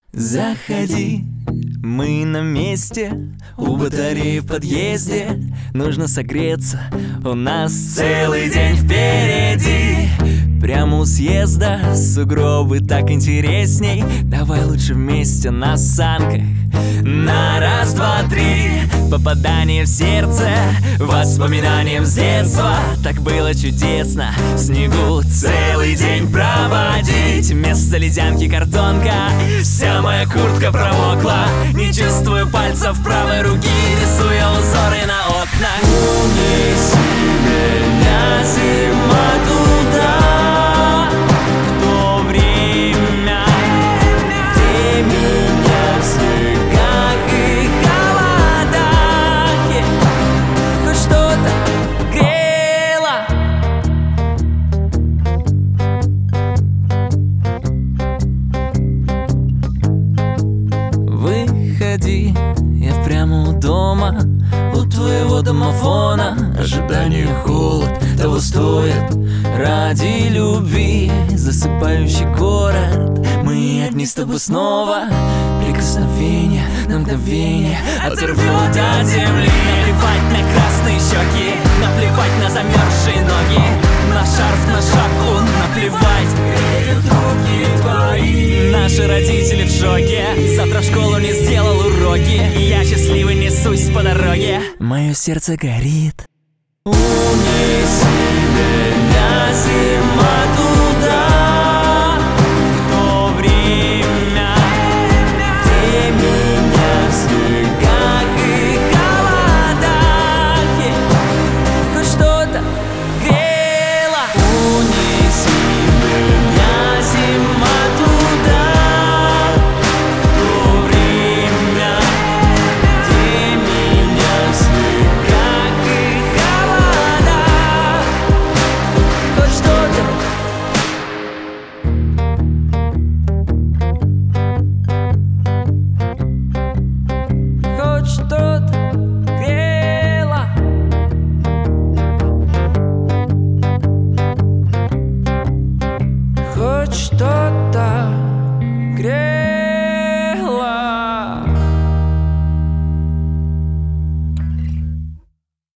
Заходи, мы на месте, у батареи в подъезде. Нужно согреться, у нас целый день впереди. Прямо у съезда сугробы так интересней. Давай лучше вместе на санках. На раз, два, три. Попадание в сердце, воспоминанием с детства. Так было чудесно в снегу целый день проводить. Вместо ледянки картонка, вся моя куртка промокла. Не чувствую пальцев правой руки, рисуя узоры на окнах. Унеси меня, зима, туда, в то время, где меня в снегах и холодах хоть что-то грело. Выходи, я прямо у дома, у твоего домофона. Ожидание, холод того стоит ради любви. Засыпающий город, мы одни с тобой снова. Прикосновение на мгновение оторвет от земли. Наплевать на красные щеки, наплевать на замерзшие ноги, на шарф, на шапку, наплевать, греют руки твои. Наши родители в шоке, завтра в школу не сделал уроки. Я счастливый несусь по дороге, мое сердце горит. Унеси меня, зима, туда, в то время, где меня в снегах и холодах хоть что-то грело. Унеси меня, зима, туда, в то время, где меня в снегах и холодах хоть что-то. Хоть что-то грело. Хоть что-то грело.